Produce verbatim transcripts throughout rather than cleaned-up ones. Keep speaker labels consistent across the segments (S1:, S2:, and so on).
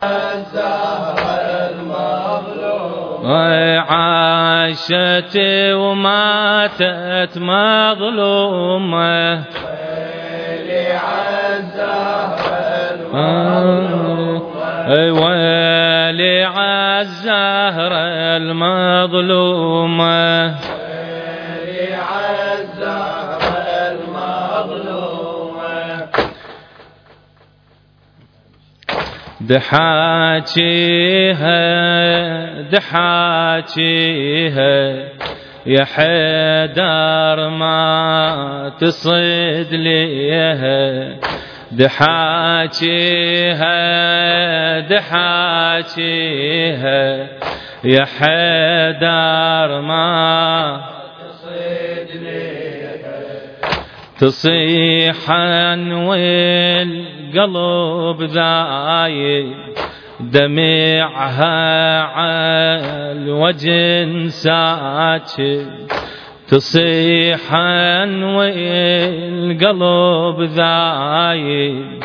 S1: عاشت وماتت مظلومة ويلي عالزهرة المظلومة ويلي عالزهرة المظلومة ويلي عالزهرة المظلومة دحاجيها دحاجيها يا حيدر ما تصد ليها دحاجيها دحاجيها يا حيدر ما تصد ليها تصيحا والقلب ذايب دمعها عالوجه ساكب تصيحا والقلب ذايب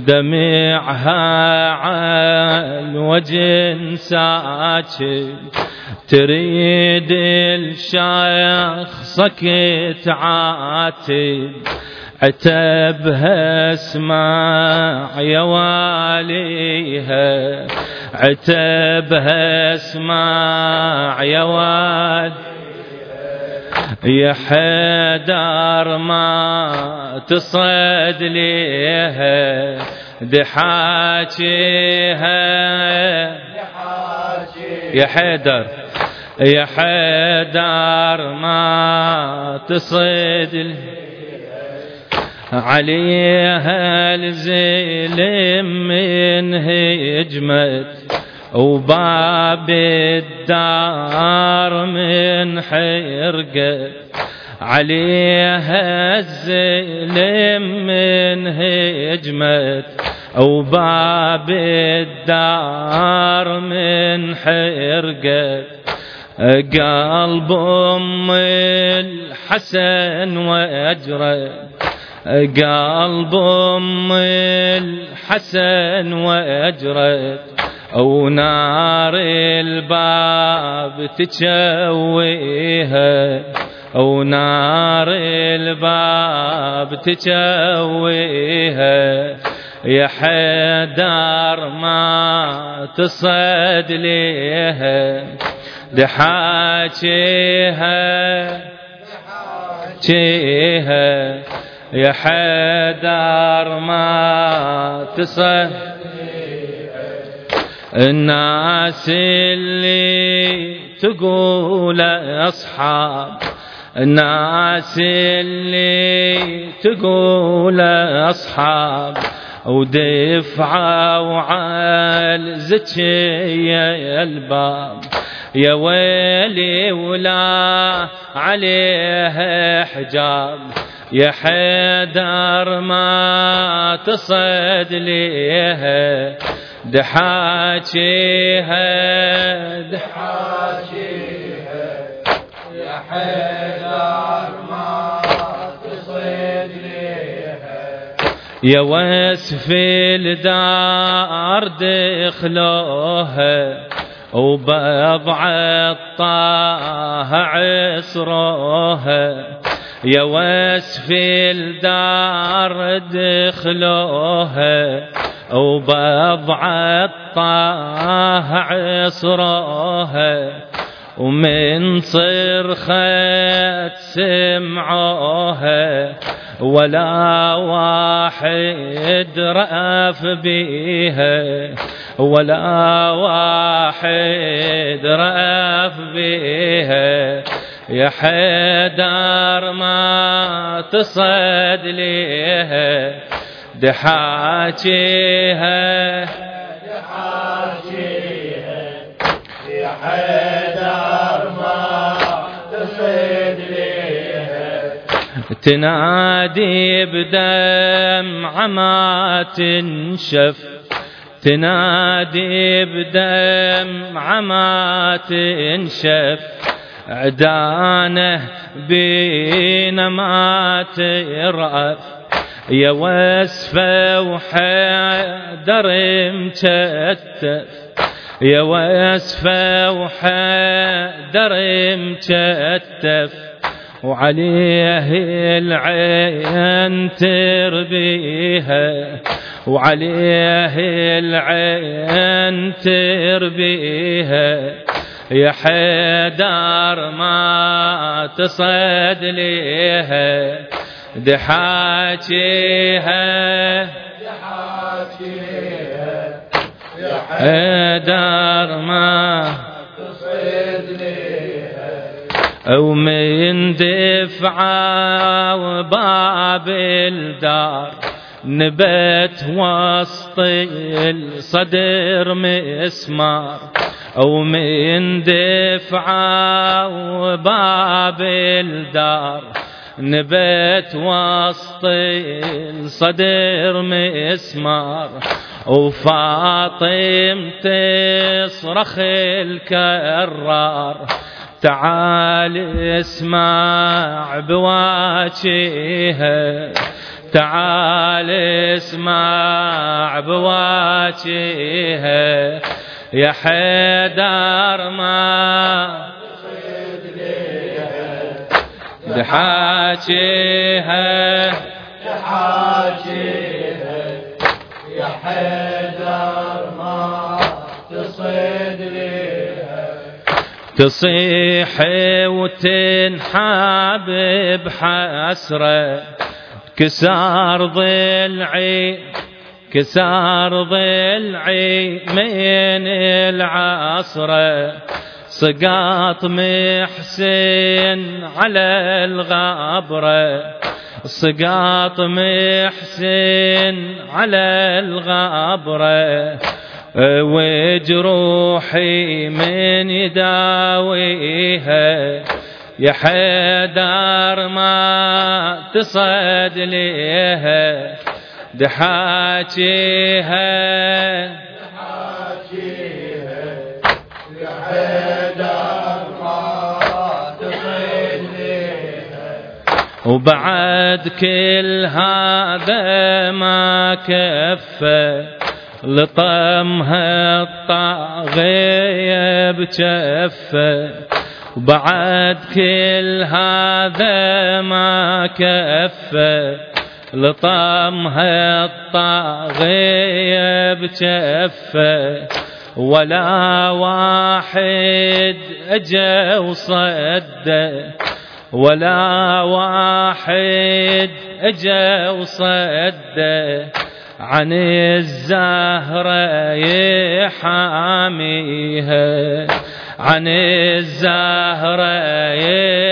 S1: دمعها عالوجه ساكب تريد الشخصك تعاتب عتبها اسمع يا واليها عتبها اسمع يا واليها يا حيدر ما تصد ليها دحاجيها يا حيدر يا حيدر ما تصد ليها عليها الزلم من هجمت وباب الدار من حرقت عليها الزلم من هجمت وباب الدار من حرقت قلب أم الحسن وأجرت قلب أم الحسن وأجرت ونار الباب تشويها ونار الباب تشويها يا حيدر ما تصد ليها دحاجيها دحاجيها يا حيدر ما تصد الناس اللي تقول أصحاب الناس اللي تقول أصحاب ودفعوا وعال زكية الباب يا ويلي ولا عليها حجاب يا حيدر ما تصد ليها دحاجيها دحاجيها يا حيدر ما تصد ليها يا واسف الدار دخلوها وبضع الطه عصروها يا واسف الدار دخلوها وبضع الطه عصروها ومن صرخت سمعوها ولا واحد رأف بيها ولا واحد رأف بيها يا حيدر ما تصد ليها دحاجيها دحاجيها يا حيدر ما تصد ليها تنادي بدمع ما تنشف تنادي بدمع ما تنشف عدانه بينا ما ترأف يا واسفة وحيدر مكتف، يا واسفة وحيدر مكتف، وعليه العين تربيها، وعليه العين تربيها، يا حيدر ما تصد ليها دحاجيها، دحاجيها يا حيدر ما تصد ليها، أو من دفعة وباب الدار نبت وسط الصدر مسمار، أو من دفعة وباب الدار نبت وسط الصدر مسمار، وفاطم تصرخ الكرار تعال اسمع بواجهها، تعال اسمع بواجهها، يا حيدر ما دحاجيها، دحاجيها يا حيدر ما تصيد ليها، تصيح وتنحاب بحسرة، كسار ضلعي كسار ضلعي من العصرة، سقاط محسن على الغبرة، سقاط محسن على الغبرة، وجروحي من يداويها، يا حيدر ما تصد ليها دحاجيها، دحاجيها يا حيدر ما تصد ليها، وبعد كل هذا ما كفى لطمها الطاغية بجفة، وبعد كل هذا ما كفى لطمها الطاغية بجفة، ولا واحد أجا وصده، ولا واحد أجا وصده، عن الزهرة يحاميها، عن الزهرة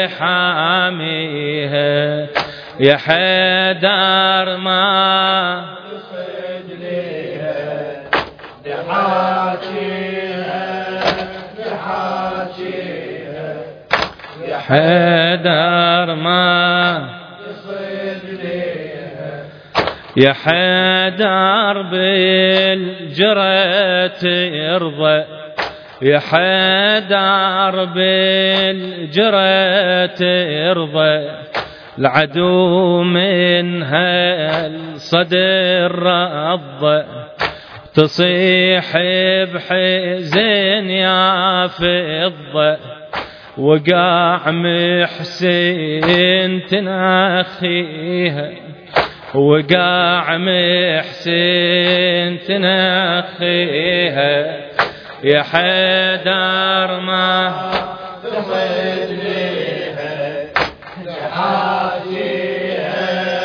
S1: يحاميها، يا حيدر ما تصد ليها دحاجيها، دحاجيها يا حيدر ما تصد ليها، يا حيدر بالجرة يرضى، يا حيدر بالجرة يرضى، العدو من هالصدر رضى، تصيح بحزن يا فضة، وقع محسن تناخيها، وقع محسن تناخيها، يا حيدر ما تصد ليها دحاجيها،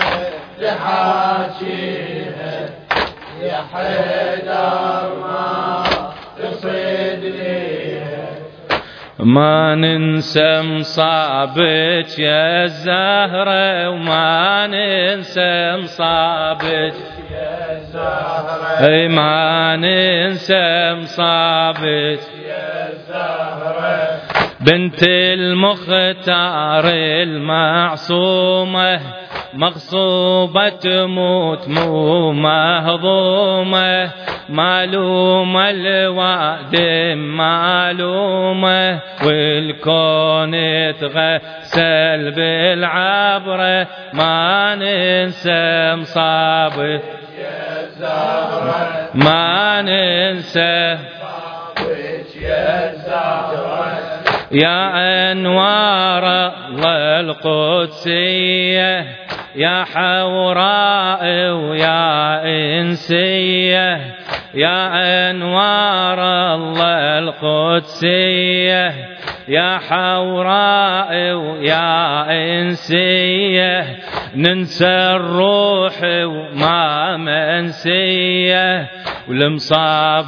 S1: دحاجيها يا حيدر ما تصد ليها، ما ننسى مصابك يا الزهرة، وما ننسى مصابك يا الزهرة، اي ما ننسى مصابك يا الزهرة، بنت المختار المعصومة مغصوبة تموت مو مهضومة معلومة الوادم معلومة والكون تغسل بالعبرة ما ننسى مصابك يا زهرة ما ننسى مصابك يا زهرة يا أنوار الله القدسية يا حوراء ويا إنسية يا أنوار الله القدسية يا حوراء ويا إنسية ننسى الروح وما منسية والمصاب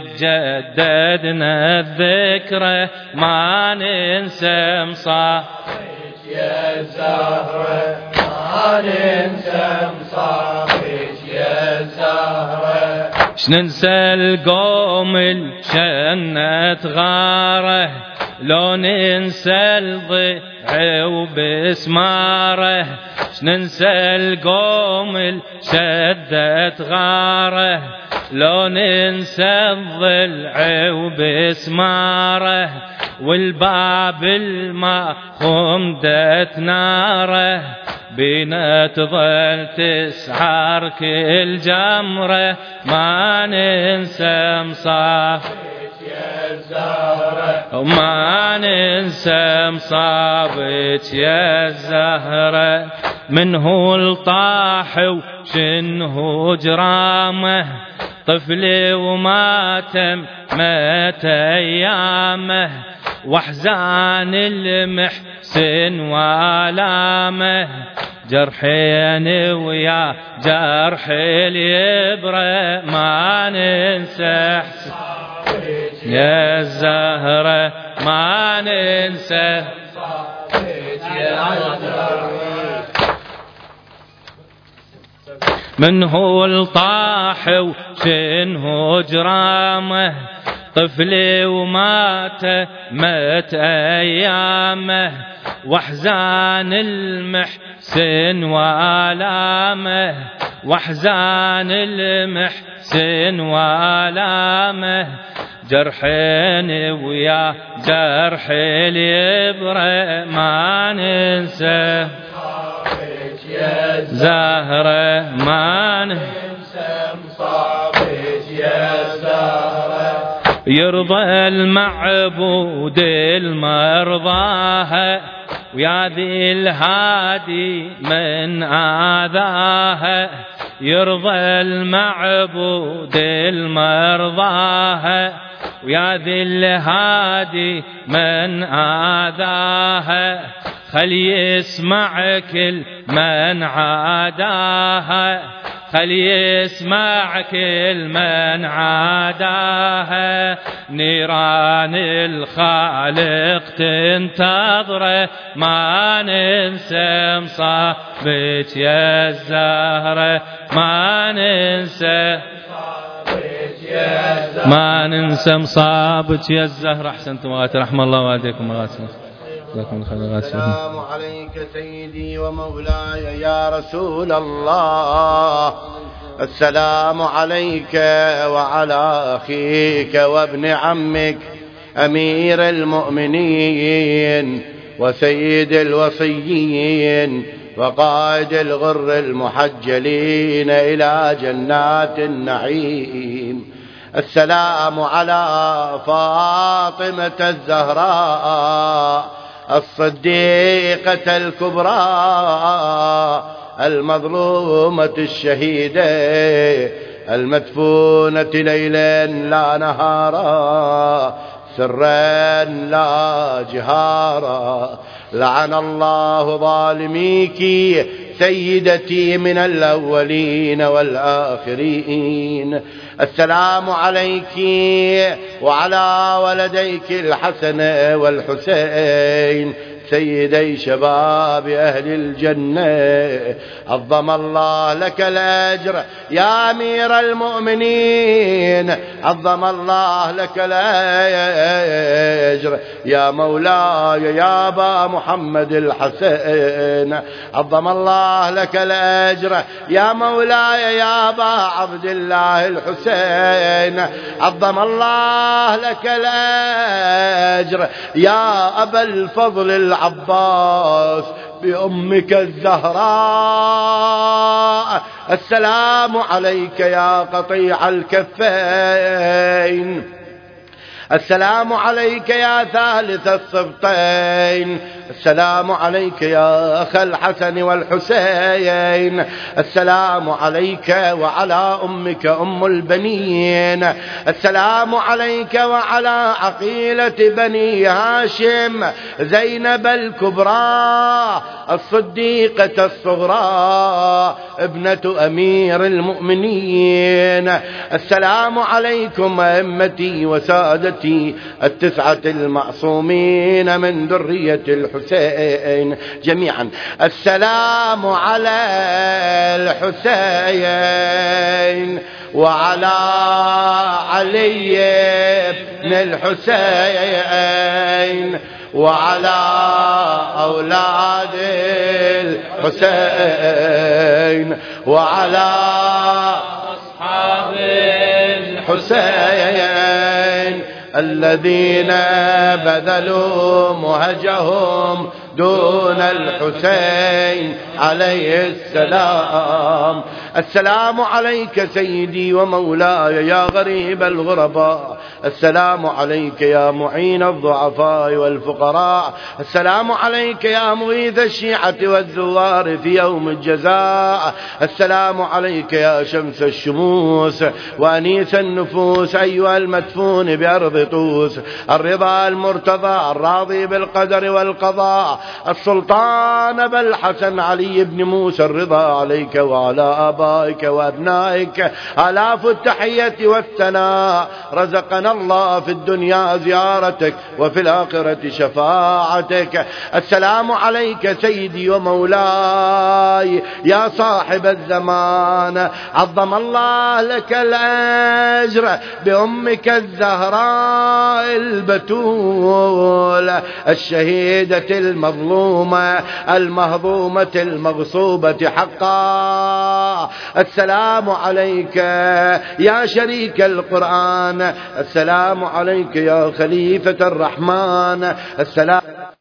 S1: تجددنا الذكرى ما ننسى مصابك يا زهرة ما ننسى مصابك يا زهرة شننسى القوم الجنة غاره لو ننسى الضيع وبسماره شننسى القوم الشدت غاره لو ننسى الضلع وبسماره والباب الما خمدت ناره بينا تظل تسعر كل جمره ما ننسى مصابك يا زهرة وما ننسى مصابك يا زهرة من هو الطاح وشنه جرامه طفلي وماتم مات ايامه واحزان المحسن والامه جرحين ويا جرح اليبرة ما ننسى يا زهرة ما ننسى يا زهرة من هو الطاح وشنه جرامه طفلي ومات مات ايامه واحزان المحسن والامه واحزان المحسن والامه جرحين ويا جرح اليبرة ما ننسى يا زهرة ما ننسى مصابك يا زهرة يرضى المعبود المرضاها ويا ذي الهادي من آذاها يرضى المعبود المرضاها ويا ذي الهادي من آذاها خلي يسمع كل من عاداها خلي يسمع كل من عاداها نيران الخالق تنتظره ما ننسى مصابك يا الزهرة ما ننسى ما ننسى مصابك يا الزهرة. أحسنتم وغاتي رحم الله والديكم وغاتي
S2: السلام عليك سيدي ومولاي يا رسول الله. السلام عليك وعلى أخيك وابن عمك أمير المؤمنين وسيد الوصيين وقائد الغر المحجلين إلى جنات النعيم. السلام على فاطمة الزهراء الصديقة الكبرى المظلومة الشهيدة المدفونة ليلا لا نهارا سرا لا جهارا. لعن الله ظالميك سيدتي من الأولين والآخرين. السلام عليك وعلى ولديك الحسن والحسين سيدي شباب أهل الجنة. عظم الله لك الأجر يا أمير المؤمنين، عظم الله لك الأجر يا مولاي يا أبا محمد الحسين، عظم الله لك الأجر يا مولاي يا أبا عبد الله الحسين، عظم الله لك الأجر يا أبا الفضل العباس بأمك الزهراء. السلام عليك يا قطيع الكفين، السلام عليك يا ثالث السبطين، السلام عليك يا أخ الحسن والحسين، السلام عليك وعلى أمك أم البنين، السلام عليك وعلى عقيلة بني هاشم زينب الكبرى الصديقة الصغرى ابنة أمير المؤمنين. السلام عليكم أئمتي وسادتي التسعة المعصومين من ذرية الحسين جميعا. السلام على الحسين وعلى علي بن الحسين وعلى أولاد الحسين وعلى أصحاب الحسين الذين بذلوا مهجهم دون الحسين عليه السلام. السلام عليك سيدي ومولاي يا غريب الغرباء، السلام عليك يا معين الضعفاء والفقراء، السلام عليك يا مغيث الشيعة والزوار في يوم الجزاء، السلام عليك يا شمس الشموس وأنيس النفوس أيها المدفون بأرض طوس، الرضا المرتضى الراضي بالقدر والقضاء، السلطان أبا الحسن علي بن موسى الرضا عليك وعلى آبائك وأبنائك آلاف التحية والثناء. رزقنا الله في الدنيا زيارتك وفي الآخرة شفاعتك. السلام عليك سيدي ومولاي يا صاحب الزمان، عظم الله لك الأجر بأمك الزهراء البتول الشهيدة المظلومة المهضومة المغصوبة حقا. السلام عليك يا شريك القرآن، السلام عليك يا خليفة الرحمن، السلام